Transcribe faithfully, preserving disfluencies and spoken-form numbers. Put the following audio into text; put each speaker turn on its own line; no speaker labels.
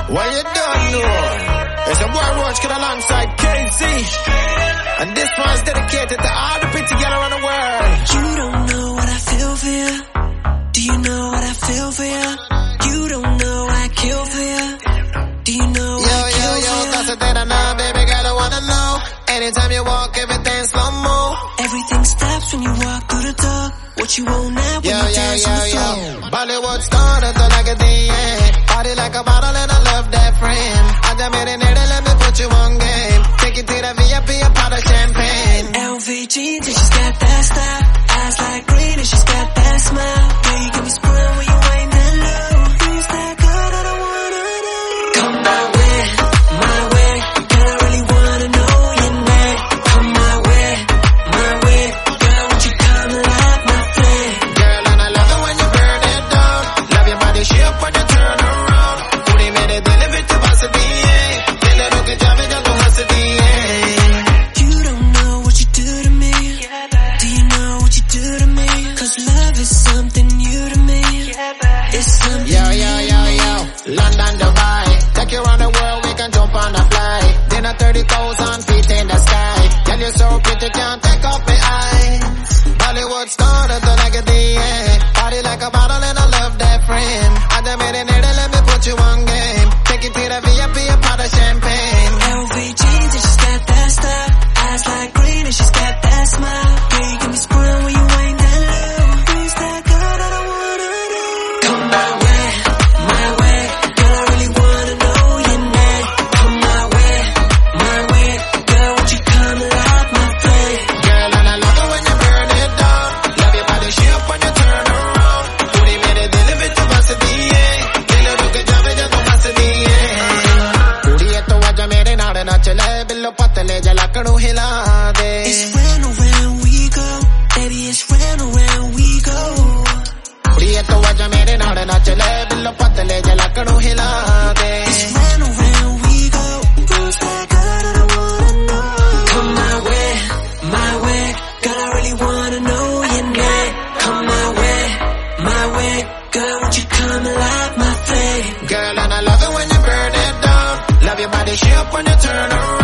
What you don't know? It's a boy Roach Kid alongside K Z. And this one's dedicated to all the pretty girls around the world.
You don't know what I feel for you. Do you know what I feel for you? You don't know I kill for you. Do you know
yo,
I kill
yo, yo,
for you?
that's the thing I know, baby girl, I wanna know. Anytime you walk, everything's slow-mo.
Everything stops when you walk through the door. What you want now when
yo,
you
yo,
dance
yo,
on the
yo.
floor.
Bollywood started to like a D N. Party like a bottle and I love that friend. I just made an edit, let me put you on game. Take you to the V I P, a pot of champagne.
L V jeans and she's got that style. Eyes like green and she's got that smile. Girl, you give me spoil when you ain't that low. Who's that girl that I wanna know? Come my way, my way. Girl, I really wanna know your name. Come my way, my way. Girl, won't you come and light my flame?
Girl, and I love it when you burn it down. Love your body shape when you turn around. Put him in a delivery to pass the D A. Dile lo que ya me ya lo hace D A.
You don't know what you do to me. Do you know what you do to me? Cause love is something new to me. It's something
Yo, yo, yo, yo. London, Dubai. Take you around the world, we can jump on a flight. Dinner thirty thousand feet in the sky. Girl, you're so pretty, can't take off my eyes. Bollywood started to like a D A. Party like a bottle and I love that friend. I just made an edit, let me put you on game. Take you to the V I P, a pot of champagne.
L V jeans and she's got that style. Eyes like green and she's got that smile. Girl, you give me spoil when you ain't that low. Who's that girl that I wanna know? Come my way, my way. Girl, I really wanna know your name. Come my way, my way. Girl, won't you come and light my flame?
Girl, and I love it when you burn it down. Love your body shape when you turn around. Put him in a delivery to pass the D A. Dile lo que ya me ya lo hace D A. कुड़ी है तो आजा मेरे नाल ना चले बिल्लो पतले जला कड़ू हिला दे.
It's round and round we go. Baby, it's round and round we go.
कुड़ी है तो आजा मेरे नाल ना चले बिल्लो पतले जला कड़ू हिला दे.
It's round and round we go. Who's that girl that I wanna know? Come my way, my way. Girl, I really wanna know your name. Come my way, my way. Girl, won't you come and light my flame?
Girl, and I love it when you burn it down. Love your body shape when you turn around.